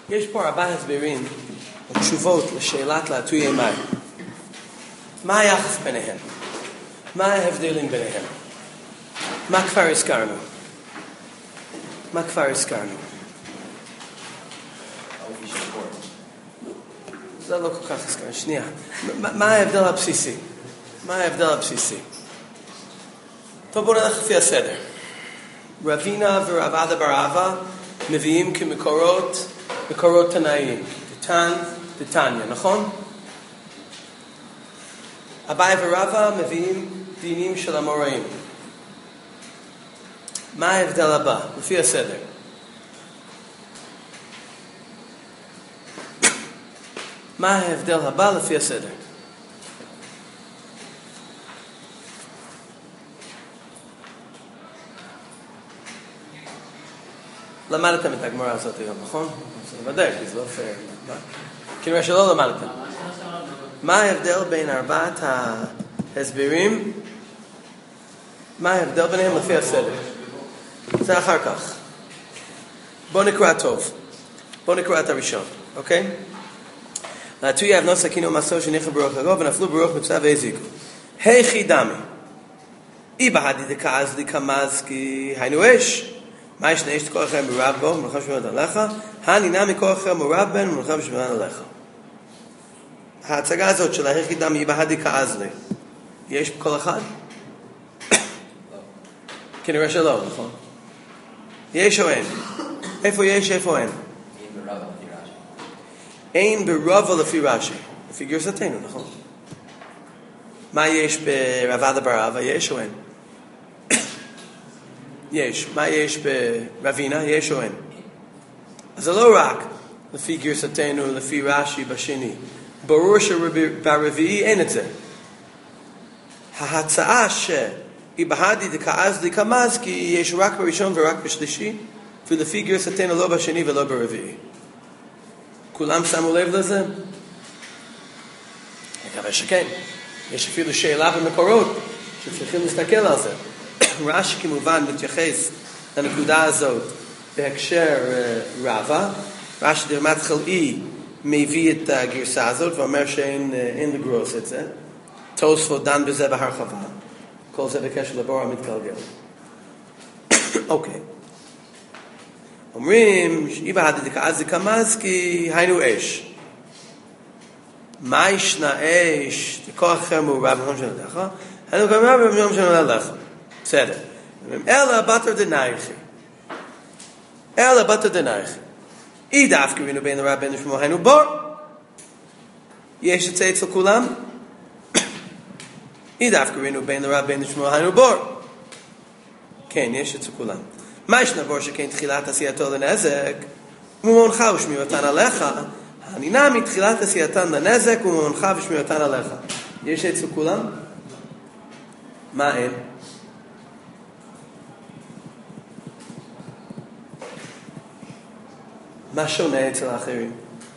יש פה 4 הסברים ותשובות לשאלת להטויי מים. מה היחס ביניהם? מה ההבדלים ביניהם? מה כבר הזכרנו? זה לא כל כך הזכרנו. שנייה. מה ההבדל הבסיסי? טוב, בואו נלך לפי הסדר. רבינה ורב עדה בר אבא מביאים כמקורות תנאיים. דתניא, נכון? אביי ורבא מביאים דינים של אמוראים. מה ההבדל הבא? לפי הסדר. מה ההבדל הבא לפי הסדר? למדתם את הגמרא הזאת היום, נכון? זה ודאי, כי זה לא פייר. כנראה שלא למדתם. מה ההבדל בין 4 ההסברים? מה ההבדל ביניהם לפי הסדר? זה אחר כך. בואו נקרא טוב. בואו נקרא את הראשון, אוקיי? להטויי אבנו סכינו מסור שניחו ברוח הרוב ונפלו ברוח מצווה והזיקו. היכי דמי. אי בהדי דכעז דכמז כי היינו אש. מה יש נאש כל אחר מורב בו ומלחם שמונה עליך? הנינה מכל אחר מורב בן ומלחם שמונה עליך. ההצגה הזאת של היכי דמי אי בהדי כעז לי. יש בכל אחד? כנראה שלא, נכון? יש או אין? איפה יש, איפה אין? אין ברבא לפי רש"י. לפי גרסתנו, נכון? מה יש ברב עדה בר אבא? יש או אין? יש. מה יש ברבינה? יש או אין? אז זה לא רק לפי גרסתנו, לפי רש"י בשני. ברור שברביעי אין את זה. ההצעה שהיא בהדי דכעז דכמז כי יש רק בראשון ורק בשלישי, ולפי גרסתנו לא בשני ולא ברביעי. כולם שמו לב לזה? מקווה שכן. יש אפילו שאלה במקורות שצריכים להסתכל על זה. רש"י כמובן מתייחס לנקודה הזאת בהקשר רבא. רש"י דרמת חלאי מביא את הגרסה הזאת ואומר שאין לגרוס את זה. תוספות דן בזה בהרחבה. כל זה בקשר לבור המתגלגל. אוקיי. אומרים, אי בהדי דכעז דכמז כי היינו אש. מה ישנה אש? כוח אחר מעורב במקום של עליך. היינו גם רב במקום של עליך. בסדר. אלא בתר דנייכי. אי דווקא ראינו בין הרב בין לשמו היינו בור. יש את זה אצל כולם? אי דווקא ראינו בין הרב בין לשמו היינו בור. כן, יש אצל כולם. מה ישנה בור שכן תחילת עשייתו לנזק? וממונך ושמירתן עליך. הנינה מתחילת עשייתן לנזק וממונך ושמירתן עליך. יש אצל כולם? מה אין? מה שונה אצל האחרים?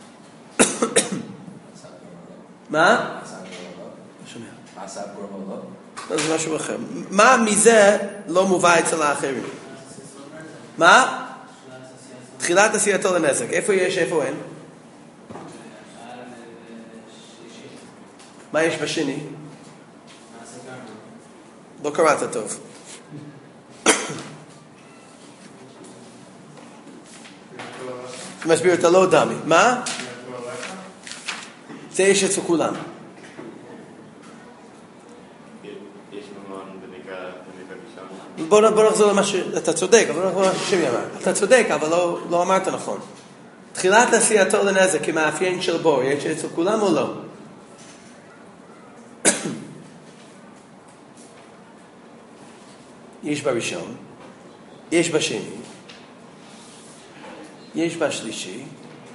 מה? שונה. זה משהו אחר. מה מזה לא מובא אצל האחרים? מה? תחילת עשייתו לנזק. איפה יש, איפה אין? מה יש בשני? לא קראת טוב. זה מסביר את הלא דמי. מה? זה יש אצל כולם. בוא נחזור למה אתה צודק, אבל לא מה ששמי אמר. אתה צודק, אבל לא אמרת נכון. תחילת עשייתו לנזק כמאפיין של בור, יש אצל כולם או לא? יש בראשון, יש בשני, יש בשלישי,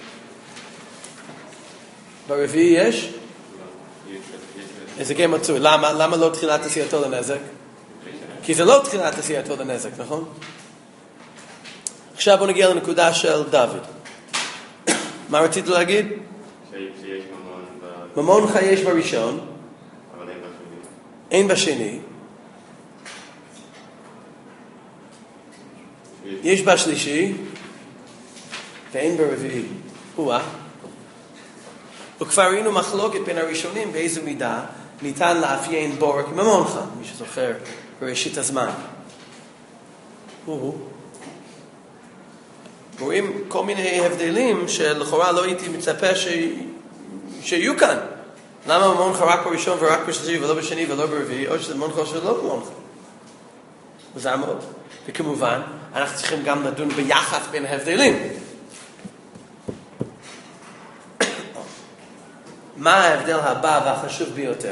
ברביעי יש? איזה גם מצוי. למה לא תחילת עשייתו לנזק? כי זה לא תחילת עשייתו לנזק, נכון? עכשיו בוא נגיע לנקודה של דוד. מה רצית להגיד? שיש ממון יש בראשון, אבל אין בשני. יש בשלישי ואין ברביעי. וכבר ראינו מחלוקת בין הראשונים באיזו מידה ניתן לאפיין בור כממון חם, מי שזוכר בראשית הזמן. רואים כל מיני הבדלים שלכאורה לא הייתי מצפה שיהיו כאן. למה ממון חם רק בראשון ורק בשלישי ולא בשני ולא ברביעי, או שזה ממון חם שלא ממון חם? וזה מאוד. וכמובן, אנחנו צריכים גם לדון ביחס בין ההבדלים. מה ההבדל הבא והחשוב ביותר?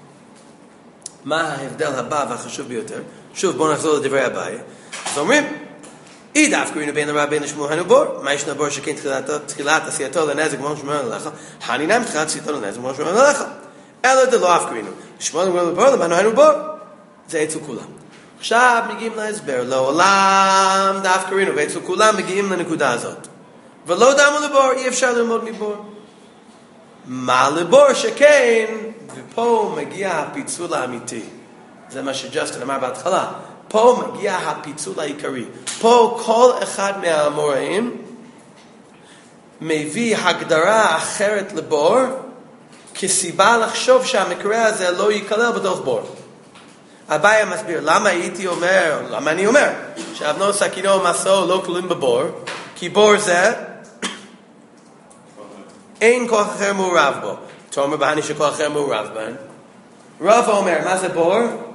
שוב, בואו נחזור לדברי הבאי. אז אומרים, אי דווקא ראינו בין הרע בין לשמוע הנו בור, מה ישנו בור שכן תחילת עשייתו לנזק כמו שומר עליך, הנינם תחילת עשייתו לנזק כמו שומר עליך. אלא דלא אף קראינו. לשמוע הנו בור, למענו הנו בור. זה אצל כולם. עכשיו מגיעים להסבר, לעולם דווקא ראינו, ואצל כולם מגיעים לנקודה הזאת. ולא דמו לבור, אי אפשר ללמוד מבור. מה לבור שכן, ופה מגיע הפיצול האמיתי. זה מה שג'סטין אמר בהתחלה. פה מגיע הפיצול העיקרי. פה כל אחד מהאמוראים מביא הגדרה אחרת לבור, כסיבה לחשוב שהמקרה הזה לא ייכלל בתוך בור. הבעיה מסביר, למה אני אומר, שאבנו סכינו ומסעו לא כלולים בבור, כי בור זה, אין כוח אחר מעורב בו. תאמר בהני שכוח אחר מעורב בן. רב אומר, מה זה בור?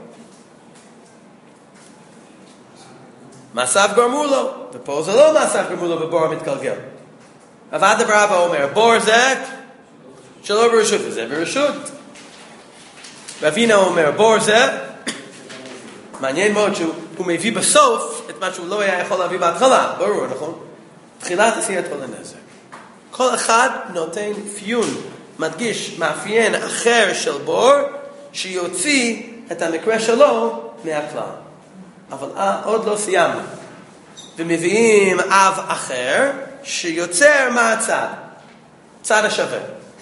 מעשיו גרמו לו. ופה זה לא מעשיו גרמו לו בבור המתגלגל. אבל רב אומר, בור זה שלא ברשות, וזה ברשות. ואבינה אומר, בור זה, מעניין מאוד שהוא מביא בסוף את מה שהוא לא היה יכול להביא בהתחלה. ברור, נכון? תחילת עשייתו לנזק. כל אחד נותן פיון, מדגיש, מאפיין אחר של בור, שיוציא את המקרה שלו מהכלל. אבל עוד לא סיימנו. ומביאים אב אחר, שיוצר מהצד. צד השווה.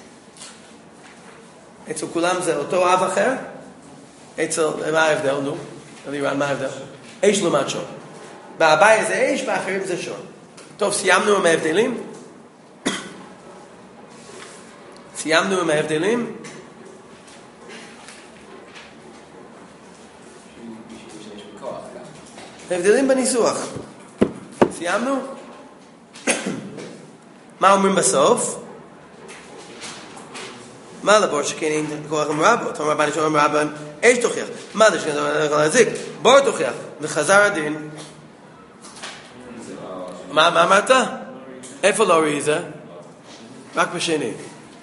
אצל כולם זה אותו אב אחר? מה ההבדל? נו? מה ההבדל? אש לעומת שון. בהבאי זה אש, באחרים זה שון. טוב, סיימנו עם ההבדלים? סיימנו עם ההבדלים? ההבדלים בניסוח. סיימנו? מה אומרים בסוף? מה לבור שכן אין כוח המרבו? תאמר בני שאומר מרבן, אש תוכיח. מה זה שכן יכול להזיק? בור תוכיח. וחזר הדין. מה אמרת? איפה לא ראי זה? רק בשני.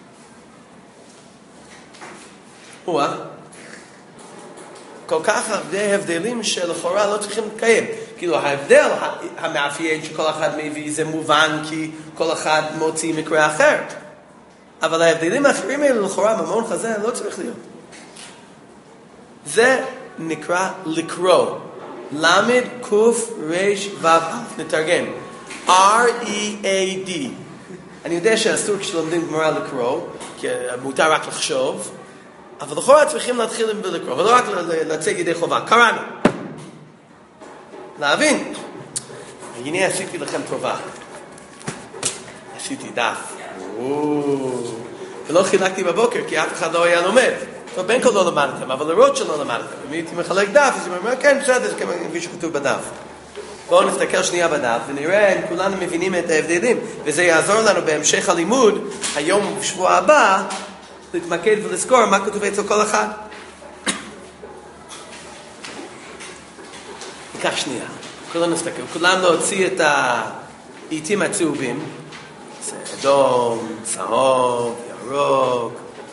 כל כך הרבה הבדלים שלכאורה לא צריכים לקיים. כאילו ההבדל המאפיין שכל אחד מביא זה מובן כי כל אחד מוציא מקרה אחר. אבל ההבדלים האחרים האלה לכאורה ממון חזה לא צריך להיות. זה נקרא לקרוא. למד קוף רש וו נתרגם. R-E-A-D. אני יודע שאסור כשלומדים גמרא לקרוא, כי מותר רק לחשוב, אבל לכאורה צריכים להתחיל לקרוא, ולא רק להציג ידי חובה. קראנו. להבין. הנה עשיתי לכם טובה. עשיתי דף. ולא חילקתי בבוקר, כי אף אחד לא היה לומד. טוב, בין כל לא למדתם, אבל לראות שלא למדתם. אם הייתי מחלק דף, אז אני אומר, כן, בסדר, זה כפי שכתוב בדף. בואו נסתכל שנייה בדף, ונראה אם כולנו מבינים את ההבדלים, וזה יעזור לנו בהמשך הלימוד, היום ובשבוע הבא, להתמקד ולזכור מה כתוב אצל כל אחד. ניקח שנייה, כולנו נסתכל, כולנו להוציא את העיתים הצהובים, זה אדום, צהוב, ירוק.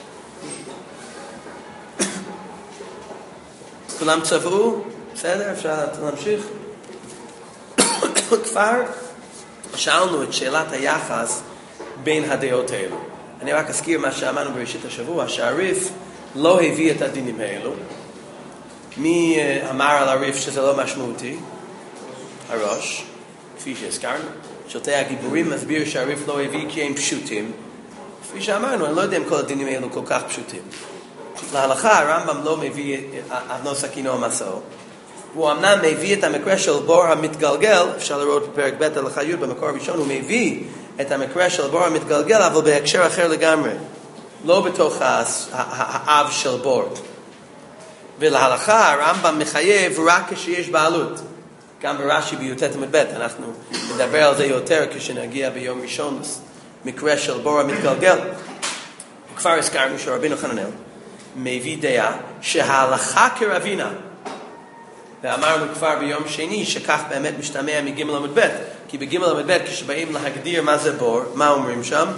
כולם צבעו? בסדר? אפשר להמשיך? כבר שאלנו את שאלת היחס בין הדעות האלו. אני רק אזכיר מה שאמרנו בראשית השבוע, שהריף לא הביא את הדינים האלו. מי אמר על הריף שזה לא משמעותי? הראש, כפי שהזכרנו. שוטי הגיבורים מסביר שהריף לא הביא כי הם פשוטים. כפי שאמרנו, אני לא יודע אם כל הדינים האלו כל כך פשוטים. להלכה הרמב"ם לא מביא אבנו סכינו ומסעו. הוא אמנם מביא את המקרה של בור המתגלגל, אפשר לראות בפרק ב' הלכה י' במקור הראשון, הוא מביא את המקרה של בור המתגלגל, אבל בהקשר אחר לגמרי. לא בתוך האב של בור. ולהלכה הרמב"ם מחייב רק כשיש בעלות. גם ברש"י בי"ט עמוד ב', אנחנו נדבר על זה יותר כשנגיע ביום ראשון מקרה של בור המתגלגל. כבר הזכרנו שרבינו חננאל מביא דעה שההלכה כרבינה, ואמרנו כבר ביום שני שכך באמת משתמע מג' עמוד ב', כי בג' עמוד ב' כשבאים להגדיר מה זה בור, מה אומרים שם?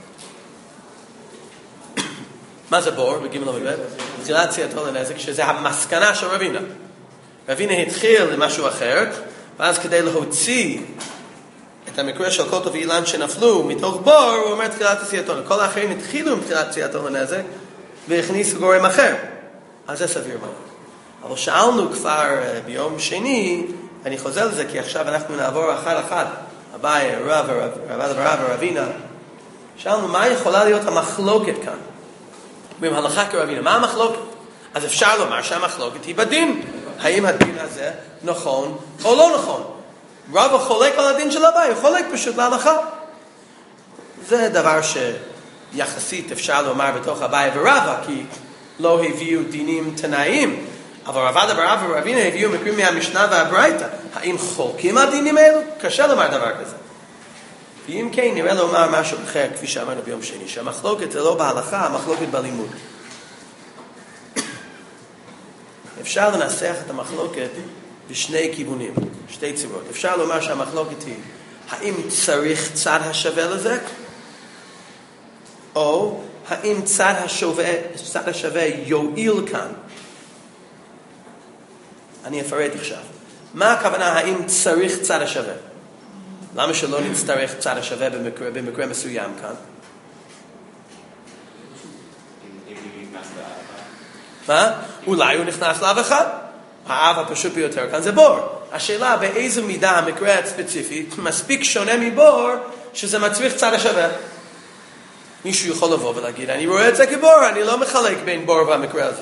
מה זה בור בג' עמוד ב'? תחילת עשייתו לנזק, שזה המסקנה של רבינה. רבינה התחיל למשהו אחר, ואז כדי להוציא את המקרה של קוטו ואילן שנפלו מתוך בור, הוא אומר תחילת עשייתו. כל האחרים התחילו עם תחילת עשייתו לנזק, והכניסו גורם אחר. אז זה סביר מאוד. אבל שאלנו כבר ביום שני, אני חוזר לזה כי עכשיו אנחנו נעבור אחד, אביי, רב ורבינה. שאלנו מה יכולה להיות המחלוקת כאן? במהלכה כרבינה, מה המחלוקת? אז אפשר לומר שהמחלוקת היא בדין. האם הדין הזה נכון או לא נכון? רב חולק על הדין של אביי, הוא חולק פשוט להלכה. זה דבר שיחסית אפשר לומר בתוך אביי ורבא, כי לא הביאו דינים תנאיים. אבל רבא ורבינה הביאו מקרים מהמשנה והברייתא. האם חולקים הדינים האלו? קשה לומר דבר כזה. ואם כן, נראה לומר משהו אחר, כפי שאמרנו ביום שני, שהמחלוקת זה לא בהלכה, המחלוקת בלימוד. אפשר לנסח את המחלוקת בשני כיוונים, שתי צורות. אפשר לומר שהמחלוקת היא, האם צריך צד השווה לזה? או האם צד השווה יועיל כאן? אני אפרט עכשיו. מה הכוונה האם צריך צד השווה? למה שלא נצטרך צד השווה במקרה מסוים כאן? מה? אולי הוא נכנס לאב אחד. האב הפשוט ביותר כאן זה בור. השאלה באיזו מידה המקרה הספציפי מספיק שונה מבור שזה מצריך צד השווה. מישהו יכול לבוא ולהגיד, אני רואה את זה כבור, אני לא מחלק בין בור והמקרה הזה.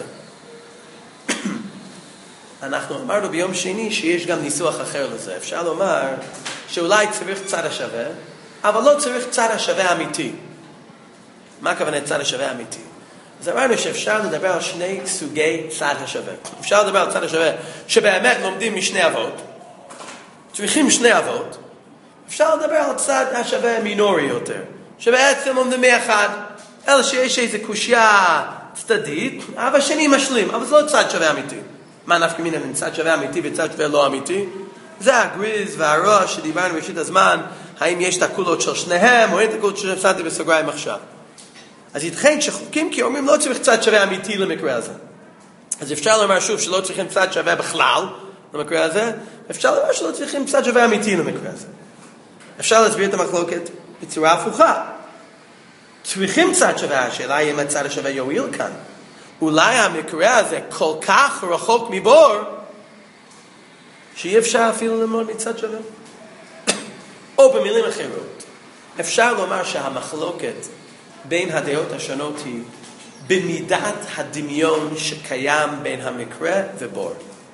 אנחנו אמרנו ביום שני שיש גם ניסוח אחר לזה. אפשר לומר שאולי צריך צד השווה, אבל לא צריך צד השווה אמיתי. מה הכוונה צד השווה אמיתי? אז אמרנו שאפשר לדבר על שני סוגי צד השווה. אפשר לדבר על צד השווה שבאמת לומדים משני אבות, צריכים שני אבות. אפשר לדבר על צד השווה מינורי יותר, שבעצם לומדים מאחד, אלא שיש איזו קושיה צדדית, אבל השני משלים, אבל זה לא צד שווה אמיתי. מה נפקא מינה בין צד שווה אמיתי וצד שווה לא אמיתי? זה הגריז והראש שדיברנו בראשית הזמן, האם יש את הקולות של שניהם או אין את הקולות ששמתי בסוגריים עכשיו. אז ייתכן שחוקים כי אומרים לא צריך צד שווה אמיתי למקרה הזה. אז אפשר לומר שוב שלא צריכים צד שווה בכלל למקרה הזה, אפשר לומר שלא צריכים צד שווה אמיתי למקרה הזה. אפשר להסביר את המחלוקת בצורה הפוכה. צריכים צד שווה, השאלה היא אם הצד השווה יועיל כאן. אולי המקרה הזה כל כך רחוק מבור, שאי אפשר אפילו ללמוד מצד שווה. או במילים אחרות, אפשר לומר שהמחלוקת בין הדעות השונות היא במידת הדמיון שקיים בין המקרה ובור.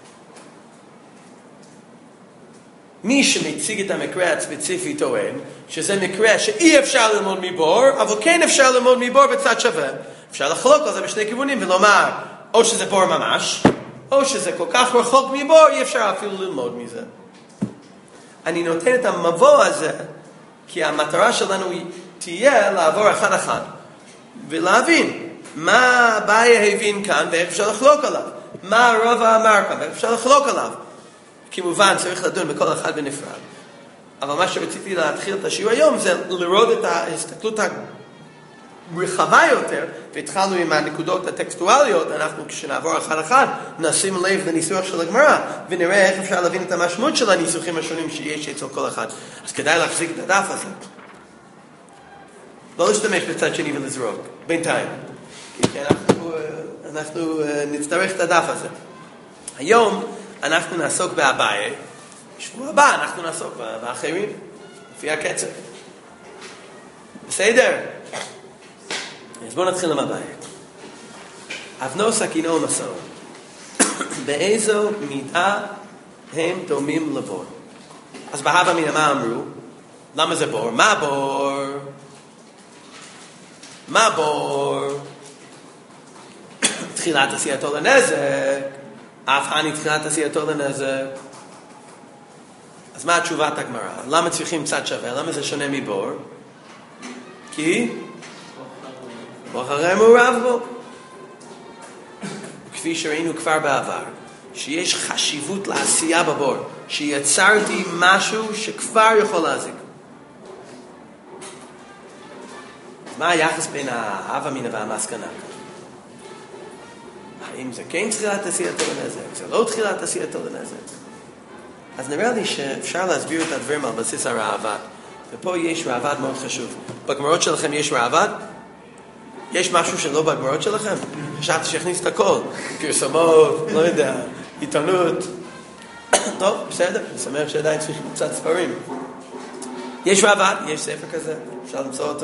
מי שמציג את המקרה הספציפי טוען שזה מקרה שאי אפשר ללמוד מבור, אבל כן אפשר ללמוד מבור בצד שווה. אפשר לחלוק על זה בשני כיוונים ולומר או שזה בור ממש, או שזה כל כך רחוק מבור, אי אפשר אפילו ללמוד מזה. אני נותן את המבוא הזה, כי המטרה שלנו תהיה לעבור אחד ולהבין מה אביי הבין כאן ואיך אפשר לחלוק עליו, מה רבא אמר כאן ואיך אפשר לחלוק עליו. כמובן צריך לדון בכל אחד בנפרד, אבל מה שרציתי להתחיל את השיעור היום זה לראות את ההסתכלות רחבה יותר, והתחלנו עם הנקודות הטקסטואליות. אנחנו כשנעבור אחד נשים לב לניסוח של הגמרא ונראה איך אפשר להבין את המשמעות של הניסוחים השונים שיש אצל כל אחד. אז כדאי להחזיק את הדף הזה, לא להשתמש בצד שני ולזרוק בינתיים, כי אנחנו נצטרך את הדף הזה. היום אנחנו נעסוק באביי, בשבוע הבא אנחנו נעסוק באחרים לפי הקצב. בסדר? אז בואו נתחיל עם אביי. אבנו סכינו ומסעו, באיזו מידה הם דומים לבור? אז בהווה מן מה אמרו? למה זה בור? מה בור? מה בור? תחילת עשייתו לנזק, אף אני תחילת עשייתו לנזק. אז מה התשובת הגמרא? למה צריכים צד שווה? למה זה שונה מבור? כי בור הרי מעורב בו. כפי שראינו כבר בעבר, שיש חשיבות לעשייה בבור, שיצרתי משהו שכבר יכול להזיק. מה היחס בין ההווה אמינא והמסקנה? האם זה כן תחילת עשייתו לנזק? זה לא תחילת עשייתו לנזק? אז נראה לי שאפשר להסביר את הדברים על בסיס הראב"ד. ופה יש ראב"ד מאוד חשוב. בגמרות שלכם יש ראב"ד? יש משהו שלא בגמרות שלכם? חשבתי שהכניס את הכל. פרסומות, לא יודע, עיתונות. טוב, בסדר, אני שמח שעדיין צריכים קצת ספרים. יש ראב"ד, יש ספר כזה, אפשר למצוא אותו.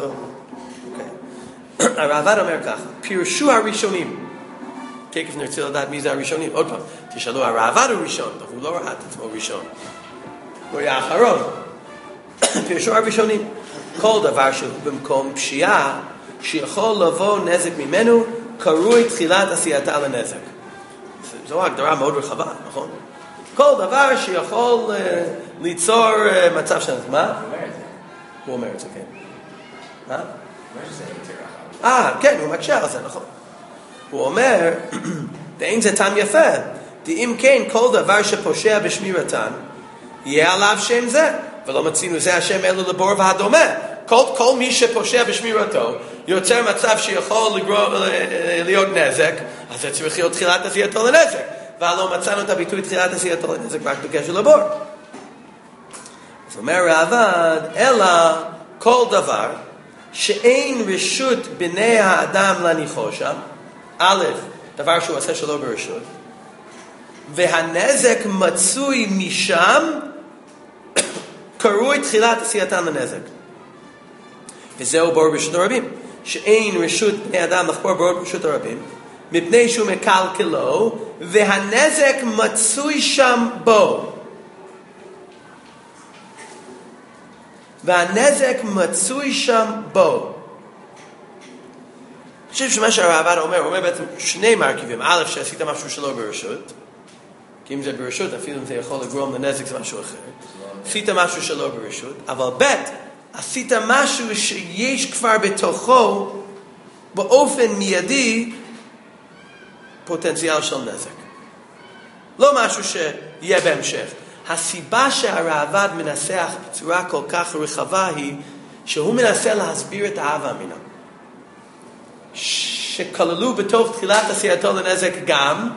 הראב"ד אומר כך, פירשו הראשונים. תכף נרצה לדעת מי זה הראשונים. עוד פעם, תשאלו, הראב"ד הוא ראשון, אבל הוא לא ראה את עצמו ראשון. הוא היה האחרון. פירשו הראשונים. כל דבר שהוא במקום פשיעה, שיכול לבוא נזק ממנו, קרוי תחילת עשייתה לנזק. זו הגדרה מאוד רחבה, נכון? כל דבר שיכול ליצור מצב של... מה? הוא אומר את זה, כן. מה? כן, הוא מקשה על זה, נכון. הוא אומר, ואין זה טעם יפה, אם כן, כל דבר שפושע בשמירתן, יהיה עליו שם זה, ולא מצינו זה השם אלו לבור והדומה. כל מי שפושע בשמירתו, יוצר מצב שיכול להיות נזק, אז זה צריך להיות תחילת עשייתו לנזק. ולא מצאנו את הביטוי תחילת עשייתו לנזק רק בקשר לבור. אז אומר ראב"ד, אלא כל דבר שאין רשות בני האדם להניחו שם, א', דבר שהוא עושה שלא ברשות, והנזק מצוי משם, קרוי תחילת עשייתן לנזק. וזהו בור ברשות הרבים, שאין רשות בני אדם לחפור בור ברשות הרבים, מפני שהוא מקלקלו, והנזק מצוי שם בו. והנזק מצוי שם בו. אני חושב שמה שהראב"ד אומר, הוא אומר בעצם שני מרכיבים. א', שעשית משהו שלא ברשות, כי אם זה ברשות, אפילו אם זה יכול לגרום לנזק, זה משהו אחר. עשית משהו שלא ברשות, אבל ב', עשית משהו שיש כבר בתוכו, באופן מיידי, פוטנציאל של נזק. לא משהו שיהיה בהמשך. הסיבה שהראב"ד מנסח בצורה כל כך רחבה היא שהוא מנסה להסביר את ההווה אמינא. שכללו בתוך תחילת עשייתו לנזק גם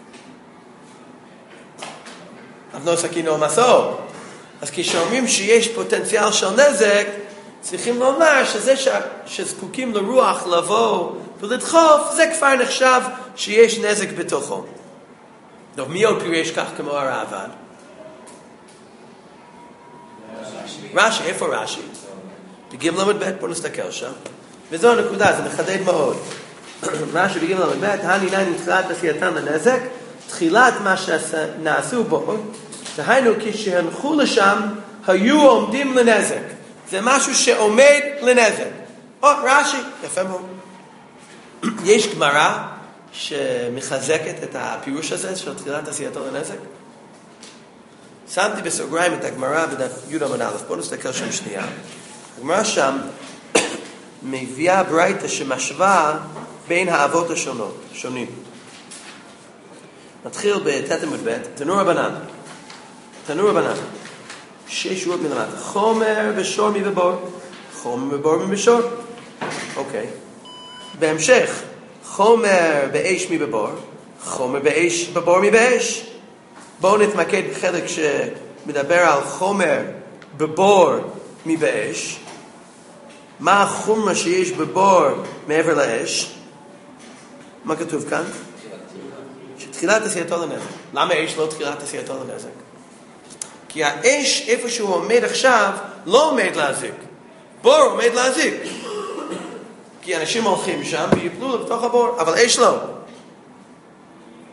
אבנו סכינו ומסור. אז כשאומרים שיש פוטנציאל של נזק, צריכים לומר שזה שזקוקים לרוח לבוא ולדחוף, זה כבר נחשב שיש נזק בתוכו. טוב, מי עוד פירש כך כמו הראב"ד? רש"י, איפה רש"י? בגימל ל"ב, בואו נסתכל שם. וזו הנקודה, זה מחדד מאוד. רש"י בגימל ל"ב, הניני תחילת עשייתן לנזק, תחילת מה שנעשו בו, דהיינו כשהנחו לשם, היו עומדים לנזק. זה משהו שעומד לנזק. רש"י, יפה מאוד. יש גמרא שמחזקת את הפירוש הזה של תחילת עשייתו לנזק? שמתי בסוגריים את הגמרא בדף י' עמוד א', בואו נסתכל שם שנייה. הגמרא שם מביאה ברייתא שמשווה בין האבות השונים. נתחיל בתת עמוד ב', תנו רבנן. 6 שורות מלמטה. חומר ושור מבור. חומר ובור מבשור. אוקיי. בהמשך, חומר באש מבבור. חומר באש בבור מבאש. בואו נתמקד בחלק שמדבר על חומר בבור מבאש. מה החומר שיש בבור מעבר לאש? מה כתוב כאן? שתחילת עשייתו לנזק. למה אש לא תחילת עשייתו לנזק? כי האש איפה שהוא עומד עכשיו לא עומד להזיק. בור עומד להזיק. כי אנשים הולכים שם ויפלו לתוך הבור, אבל אש לא.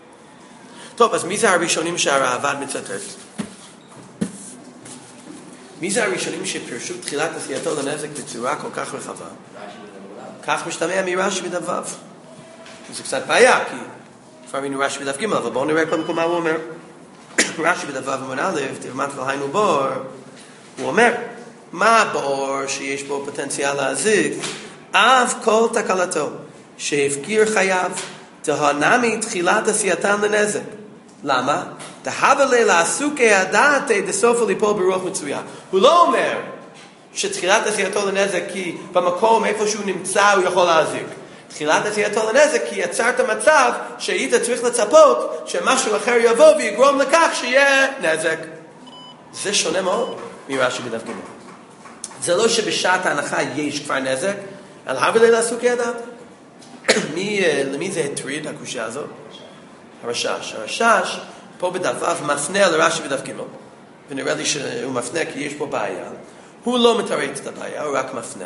טוב, אז מי זה הראשונים שהראב"ד מצטט? מי זה הראשונים שפרשו תחילת עשייתו לנזק בצורה כל כך רחבה? כך משתמע מרש"י בדף ו'. זה קצת בעיה, כי כבר ראינו רש"י בדף ג', אבל בואו נראה קודם כל מה הוא אומר. רש"י בדף ו' עמוד א', תלמד כל היינו בור, הוא אומר, מה הבור שיש בו פוטנציאל להזיק? אף כל תקלתו שהפקיר חייו, תהנמי תחילת עשייתן לנזק. למה? תהווה לעסוקי הדעתי דסופו ליפול ברוח מצויה. הוא לא אומר שתחילת עשייתו לנזק כי במקום איפה שהוא נמצא הוא יכול להזיק. תחילת עשייתו לנזק כי יצרת מצב שהיית צריך לצפות שמשהו אחר יבוא ויגרום לכך שיהיה נזק. זה שונה מאוד מרש"י בדף ג'. זה לא שבשעת ההנחה יש כבר נזק, אלא הווה לעסוקי הדעתי. למי זה הטריד הקושיה הזאת? הרש"ש. הרש"ש פה בדף ו' מפנה לרש"י בדף ג', ונראה לי שהוא מפנה כי יש פה בעיה. הוא לא מתרץ את הבעיה, הוא רק מפנה.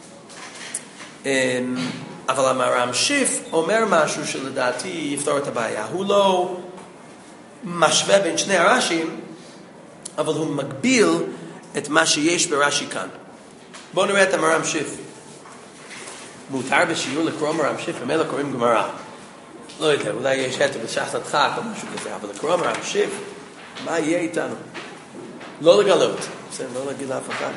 אבל המהר"ם שיף אומר משהו שלדעתי יפתור את הבעיה. הוא לא משווה בין שני הרש"ים, אבל הוא מגביל את מה שיש ברש"י כאן. בואו נראה את המהר"ם שיף. מותר בשיעור לקרוא מהר"ם שיף, ומילא קוראים גמרא. לא יודע, אולי יש היתר בשחת דחק או משהו כזה, אבל לקרוא מהר"ם שיף, מה יהיה איתנו? לא לגלות. בסדר, לא להגיד לאף אחד.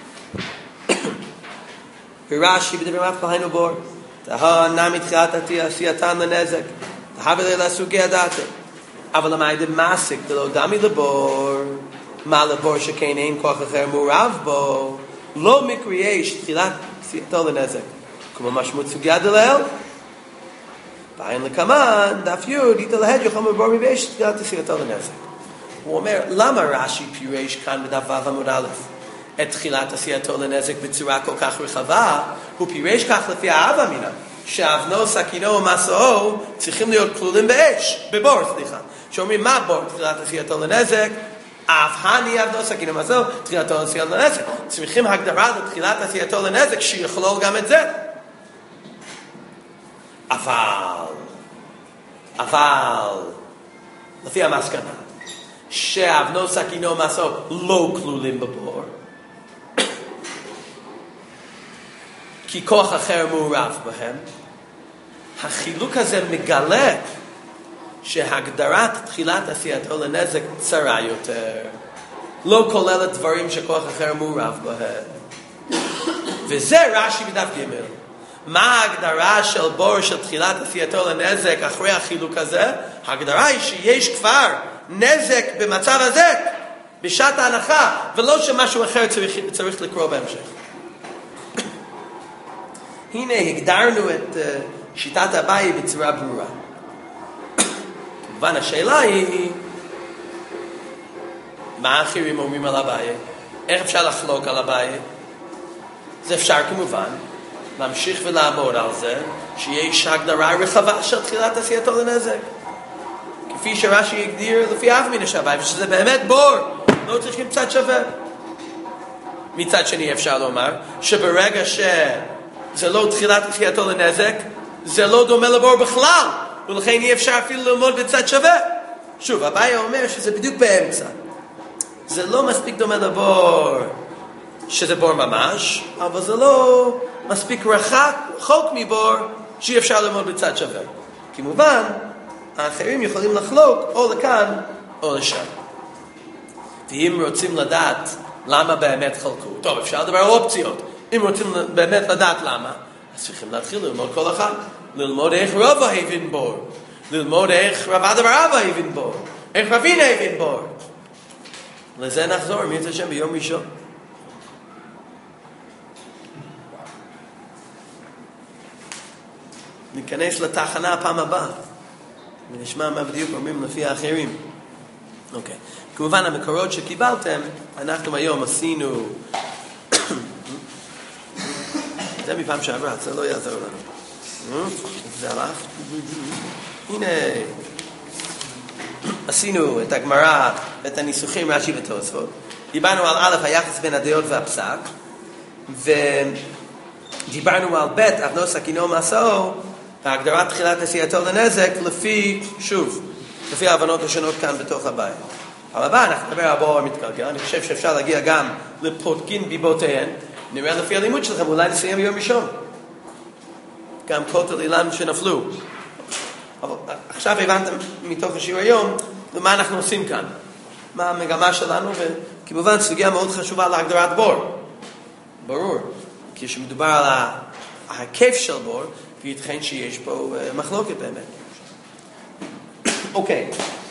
ברש"י בדברי כל היינו בור, תהנמי תחילת עשייתן לנזק, תהווה לעסוקי הדעתי. אבל המיידה מעסיק דלא דמי לבור, מה לבור שכן אין כוח אחר מעורב בו, לא מקרי יש תחילת עשייתו לנזק. כמו משמעות סוגיה דלל, בעין לקמן, דף י' איתה להד יכול מבור מבייש תחילת עשייתו לנזק. הוא אומר, למה רש"י פירש כאן בדף ו' עמוד א' את תחילת עשייתו לנזק בצורה כל כך רחבה? הוא פירש כך לפי האב אמינא, שאבנו, סכינו ומסעו צריכים להיות כלולים באש, בבור, סליחה. שאומרים, מה בור תחילת עשייתו לנזק? אף הני אבנו, סכינו ומסעו, תחילתו עשייתו לנזק. צריכים הגדרה לתחילת עשייתו לנזק שיכלול גם את זה. אבל, לפי המסקנה, שאבנו, סכינו ומסעו לא כלולים בבור, כי כוח אחר מעורב בהם, החילוק הזה מגלה שהגדרת תחילת עשייתו לנזק צרה יותר, לא כוללת דברים שכוח אחר מעורב בהם. וזה רש"י בדף ג'. מה ההגדרה של בור של תחילת עשייתו לנזק אחרי החילוק הזה? ההגדרה היא שיש כבר נזק במצב הזה, בשעת ההנחה, ולא שמשהו אחר צריך לקרוא בהמשך. הנה הגדרנו את שיטת אביי בצורה ברורה. כמובן השאלה היא, מה האחרים אומרים על אביי? איך אפשר לחלוק על אביי? זה אפשר כמובן להמשיך ולעמוד על זה שיש הגדרה רחבה של תחילת עשייתו לנזק. כפי שרש"י הגדיר לפי אב אמינא של אביי, ושזה באמת בור, לא צריכים קצת שווה. מצד שני אפשר לומר שברגע זה לא תחילת עשייתו לנזק, זה לא דומה לבור בכלל, ולכן אי אפשר אפילו ללמוד בצד שווה. שוב, אביי אומר שזה בדיוק באמצע. זה לא מספיק דומה לבור שזה בור ממש, אבל זה לא מספיק רחוק מבור שאי אפשר ללמוד בצד שווה. כמובן, האחרים יכולים לחלוק או לכאן או לשם. ואם רוצים לדעת למה באמת חלקו, טוב, אפשר לדבר על אופציות. אם רוצים באמת לדעת למה, אז צריכים להתחיל ללמוד כל אחד. ללמוד איך רבא הבין בור. ללמוד איך רב אדר בר אבא הבין בור. איך רבינה הבין בור. לזה נחזור, מי את השם ביום ראשון. ניכנס לתחנה הפעם הבאה. ונשמע מה בדיוק אומרים לפי האחרים. אוקיי. כמובן, המקורות שקיבלתם, אנחנו היום עשינו... זה מפעם שעברה, זה לא יעזור לנו. זה הלך. הנה, עשינו את הגמרא, את הניסוחים רש"י ותוספות. דיברנו על א', היחס בין הדעות והפסק, ודיברנו על ב', אבנו סכינו ומסעו, והגדרת תחילת עשייתו לנזק לפי, שוב, לפי ההבנות השונות כאן בתוך הבית. אבל הבא, אנחנו נדבר על בור מתגלגל, אני חושב שאפשר להגיע גם לפותקין ביבותיהן, נראה לפי הלימוד שלכם, אולי נסיים ביום ראשון. גם כותל אילן שנפלו. אבל עכשיו הבנתם מתוך השיעור היום, ומה אנחנו עושים כאן. מה המגמה שלנו, וכמובן סוגיה מאוד חשובה להגדרת בור. ברור. כשמדובר על ההיקף של בור, וייתכן שיש פה מחלוקת באמת. אוקיי.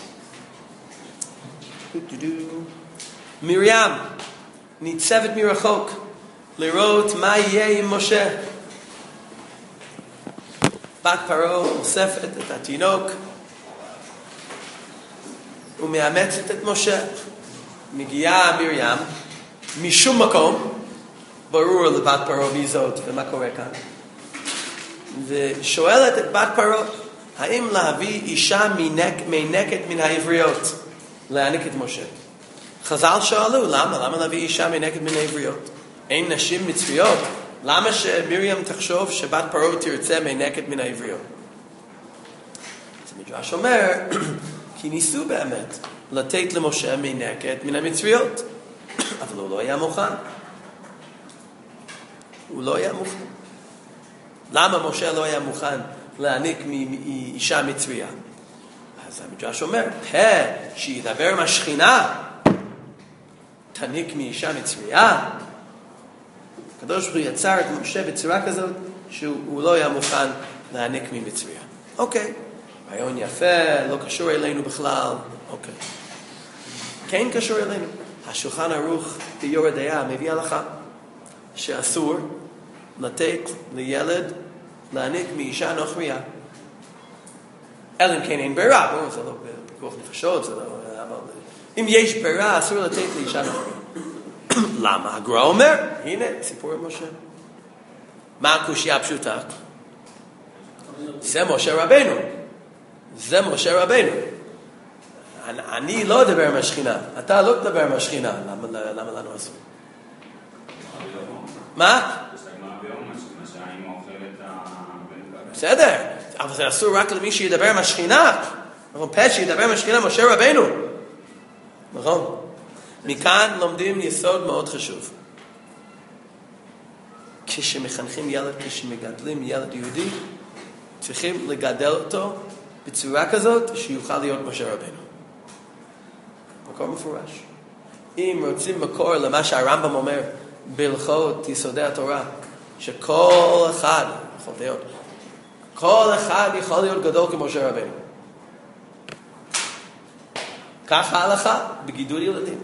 מרים ניצבת מרחוק לראות מה יהיה עם משה. בת פרעה אוספת את התינוק ומאמצת את משה. מגיעה מרים משום מקום, ברור לבת פרעה מי זאת ומה קורה כאן, ושואלת את בת פרעה האם להביא אישה מינקת מן העבריות להעניק את משה. חז"ל שאלו למה להביא אישה מינקת מן העבריות? אין נשים מצריות? למה שמרים תחשוב שבת פרעה תרצה מינקת מן העבריות? אז המדרש אומר כי ניסו באמת לתת למשה מינקת מן המצריות, אבל הוא לא היה מוכן. הוא לא היה מוכן. למה משה לא היה מוכן להעניק מאישה מצריה? אז המדרש אומר, שידבר עם השכינה, תעניק מאישה מצריה. הקדוש ברוך הוא יצר את משה בצורה כזאת שהוא לא היה מוכן להעניק ממצריה. אוקיי, רעיון יפה, לא קשור אלינו בכלל. אוקיי. כן קשור אלינו. השולחן ערוך ביור הדעה מביא הלכה שאסור לתת לילד להעניק מאישה נוכריה. אלא אם כן אין ברירה, ברור, זה לא פיקוח נפשות, זה לא, אבל אם יש ברירה, אסור לתת לאישה נוכריה. למה? הגר"א אומר, הנה, סיפור עם משה. מה הקושיה הפשוטה? זה משה רבנו. זה משה רבנו. אני לא אדבר עם השכינה. אתה לא תדבר עם השכינה. למה לנו אסור? מה? בסדר, אבל זה אסור רק למי שידבר עם השכינה. נכון, פשע ידבר עם השכינה, משה רבנו. נכון? מכאן לומדים יסוד מאוד חשוב. כשמחנכים ילד, כשמגדלים ילד יהודי, צריכים לגדל אותו בצורה כזאת שיוכל להיות משה רבנו. מקור מפורש. אם רוצים מקור למה שהרמב"ם אומר בהלכות יסודי התורה, שכל אחד יכול להיות, כל אחד יכול להיות גדול כמו משה רבנו. ככה ההלכה בגידול ילדים.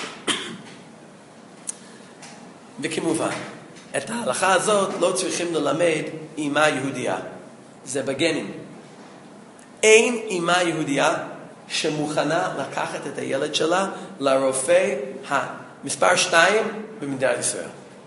וכמובן, את ההלכה הזאת לא צריכים ללמד אימה יהודייה. זה בגנים. אין אימה יהודייה שמוכנה לקחת את הילד שלה לרופא המספר 2 במדינת ישראל.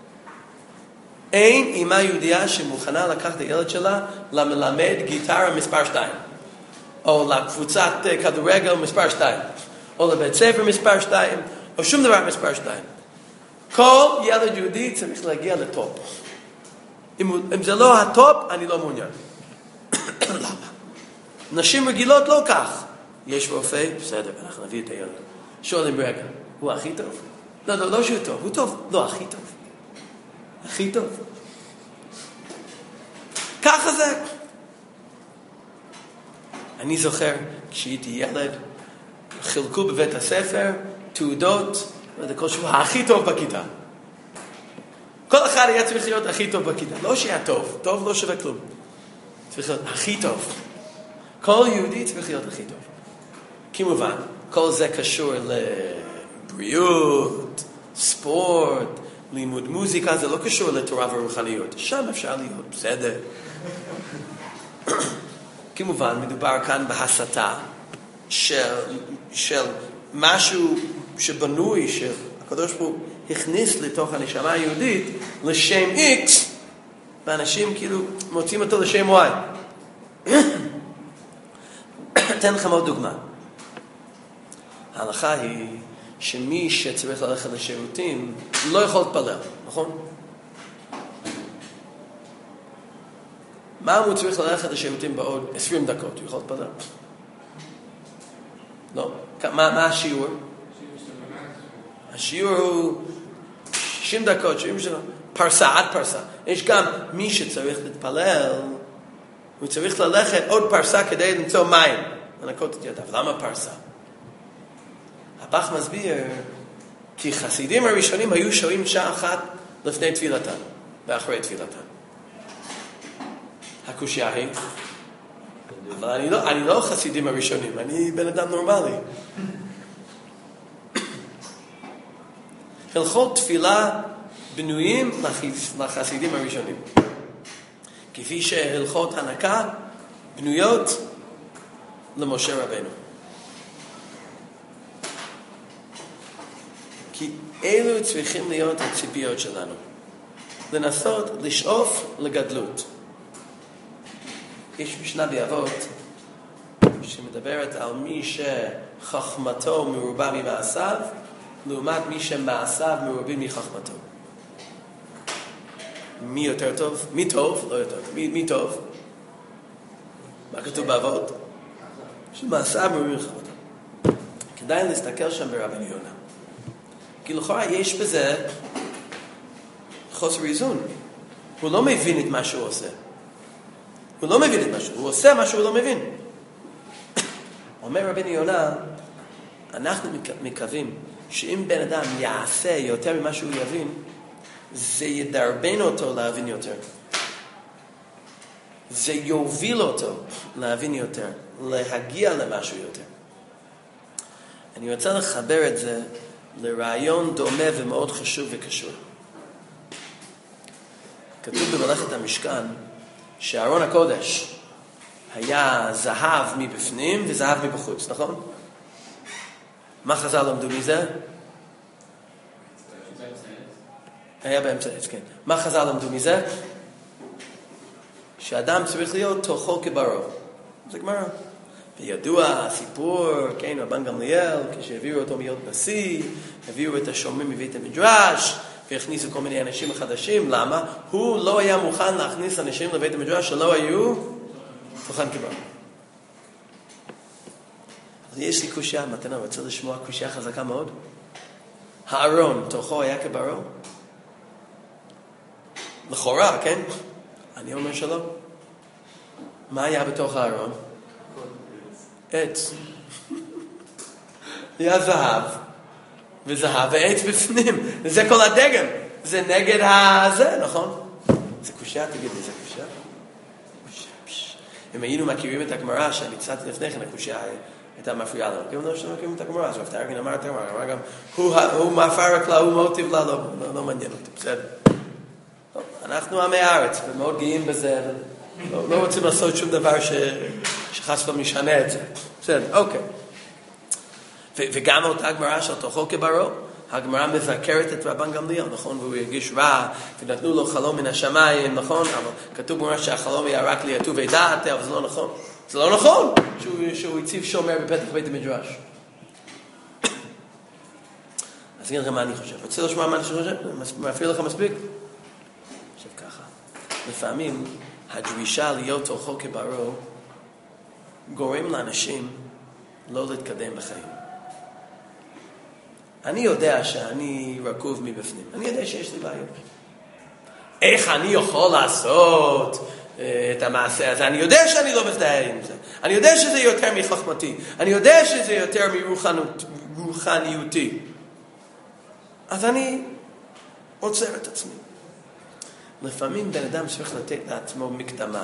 אין אימה יהודייה שמוכנה לקחת את הילד שלה למלמד גיטרה מספר 2. או לקבוצת כדורגל מספר 2. או לבית ספר מספר 2. או שום דבר מספר 2. כל ילד יהודי צריך להגיע לטופ. אם זה לא הטופ, אני לא מעוניין. למה? נשים רגילות לא כך. יש רופא, בסדר, אנחנו נביא את הילד. שואלים רגע, הוא הכי טוב? לא שהוא טוב, הוא טוב. לא, הכי טוב. הכי טוב. ככה זה. אני זוכר, כשהייתי ילד, חילקו בבית הספר תעודות, כל שבוע, הכי טוב בכיתה. כל אחד היה צריך להיות הכי טוב בכיתה. לא שהיה טוב, טוב לא שווה כלום. צריך להיות הכי טוב. כל יהודי צריך להיות הכי טוב. כמובן, כל זה קשור לבריאות, ספורט, לימוד מוזיקה, זה לא קשור לתורה ורוחניות. שם אפשר להיות, בסדר. כמובן, מדובר כאן בהסתה של משהו שבנוי, שהקדוש ברוך הוא הכניס לתוך הנשמה היהודית לשם X, ואנשים כאילו מוצאים אותו לשם Y. אתן לכם עוד דוגמה. ההלכה היא שמי שצריך ללכת לשירותים לא יכול להתפלל, נכון? מה הוא צריך ללכת לשירותים בעוד 20 דקות? הוא יכול להתפלל? לא. מה השיעור? השיעור הוא 60 דקות, 70 שנה, פרסה, עד פרסה. יש גם מי שצריך להתפלל, הוא צריך ללכת עוד פרסה כדי למצוא מים, לנקות את ידיו. למה פרסה? הבח מסביר, כי חסידים הראשונים היו שוהים שעה אחת לפני תפילתם, ואחרי תפילתם. הקושיה היא, אבל אני לא חסידים הראשונים, אני בן אדם נורמלי. הלכות תפילה בנויים לחסידים הראשונים. כפי שהלכות הנקה בנויות למשה רבנו. כי אלו צריכים להיות הציפיות שלנו. לנסות לשאוף לגדלות. יש משנה באבות שמדברת על מי שחכמתו מרובה ממעשיו, לעומת מי שמעשיו מרובים מחכמתו. מי יותר טוב? מי טוב? לא יותר טוב. מי טוב? מה כתוב באבות? שמעשיו מרובים מחכמתו. כדאי להסתכל שם ברבן יונה. כי לכאורה יש בזה חוסר איזון. הוא לא מבין את מה שהוא עושה. הוא לא מבין את משהו, הוא עושה מה שהוא לא מבין. אומר רבן יונה, אנחנו מקווים שאם בן אדם יעשה יותר ממה שהוא יבין, זה ידרבן אותו להבין יותר. זה יוביל אותו להבין יותר, להגיע למשהו יותר. אני רוצה לחבר את זה לרעיון דומה ומאוד חשוב וקשור. כתוב במלאכת המשכן, שארון הקודש היה זהב מבפנים וזהב מבחוץ, נכון? מה חז"ל למדו מזה? היה באמצע עץ, כן. מה חז"ל למדו מזה? שאדם צריך להיות תוכו כברו. זה גמרא. וידוע הסיפור, כן, רבן גמליאל, כשהביאו אותו להיות נשיא, הביאו את השומרים מבית המדרש, והכניסו כל מיני אנשים חדשים. למה? הוא לא היה מוכן להכניס אנשים לבית המדרש שלא היו תוכן כברו. אז יש לי קושיה, מתנה, רוצה לשמוע קושיה חזקה מאוד? הארון, תוכו היה כברו? לכאורה, כן? אני אומר שלא. מה היה בתוך הארון? עץ. היה זהב, וזהב ועץ בפנים. זה כל הדגם. זה נגד הזה, נכון? זה קושיה, תגיד לי, זה קושיה? אם היינו מכירים את הגמרא שאני צאתי לפני כן, הקושיה הייתה מפריעה לו. גם לא שמכירים את הגמרא, אז רב תרגין אמר את הגמרא, אמר גם, הוא מפרק לה, הוא מוטיב לה, לא מעניין אותי, בסדר. אנחנו עמי הארץ, ומאוד גאים בזה, לא רוצים לעשות שום דבר שחס ושלום משנה את זה. בסדר, אוקיי. וגם אותה גמרא של תוכו כברו, הגמרא מבקרת את רבן גמליאל, נכון? והוא הרגיש רע, ונתנו לו חלום מן השמיים, נכון? אבל כתוב בגמרא שהחלום היה רק ליתובי דעת, אבל זה לא נכון. זה לא נכון שהוא הציב שומר בפתח בית המדרש. אז נראה מה אני חושב. רוצה לשמוע מה אני חושב? מפריע לך מספיק? עכשיו ככה. לפעמים הדרישה להיות תוכו כברו גורם לאנשים לא להתקדם בחיים. אני יודע שאני רקוב מבפנים. אני יודע שיש לי בעיות. איך אני יכול לעשות את המעשה הזה? אני יודע שאני לא מזדהה עם זה. אני יודע שזה יותר מחוכמתי. אני יודע שזה יותר מרוחניותי. אז אני עוצר את עצמי. לפעמים בן אדם צריך לתת לעצמו מקדמה.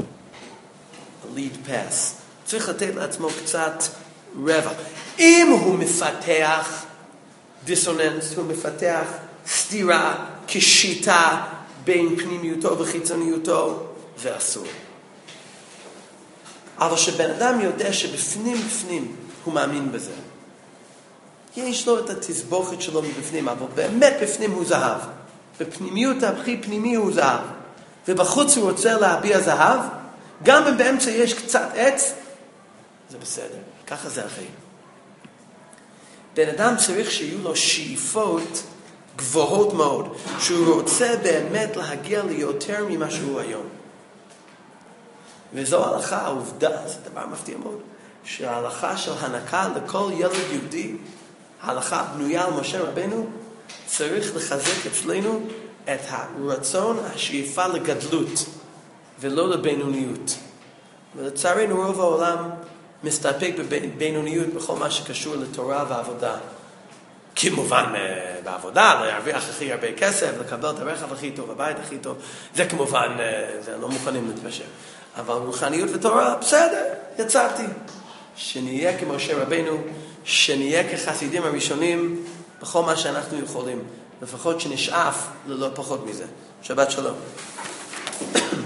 lead pass. צריך לתת לעצמו קצת רבע. אם הוא מפתח דיסוננס, הוא מפתח סתירה כשיטה בין פנימיותו וחיצוניותו, זה אסור. אבל שבן אדם יודע שבפנים הוא מאמין בזה. יש לו את התסבוכת שלו מבפנים, אבל באמת בפנים הוא זהב. בפנימיות הכי פנימי הוא זהב. ובחוץ הוא רוצה להביע זהב, גם אם באמצע יש קצת עץ, זה בסדר. ככה זה החיים. בן אדם צריך שיהיו לו שאיפות גבוהות מאוד, שהוא רוצה באמת להגיע ליותר ממה שהוא היום. וזו ההלכה, העובדה, זה דבר מפתיע מאוד, שההלכה של הנקה לכל ילד יהודי, ההלכה בנויה על משה רבנו, צריך לחזק אצלנו את הרצון, השאיפה לגדלות, ולא לבינוניות. ולצערנו רוב העולם מסתפק בבינוניות בכל מה שקשור לתורה ועבודה. כמובן בעבודה, להרוויח הכי הרבה כסף, לקבל את הרכב הכי טוב, הבית הכי טוב, זה כמובן, זה לא מוכנים להתפשר. אבל רוחניות ותורה, בסדר, יצאתי. שנהיה כמשה רבנו, שנהיה כחסידים הראשונים, בכל מה שאנחנו יכולים. לפחות שנשאף ללא פחות מזה. שבת שלום.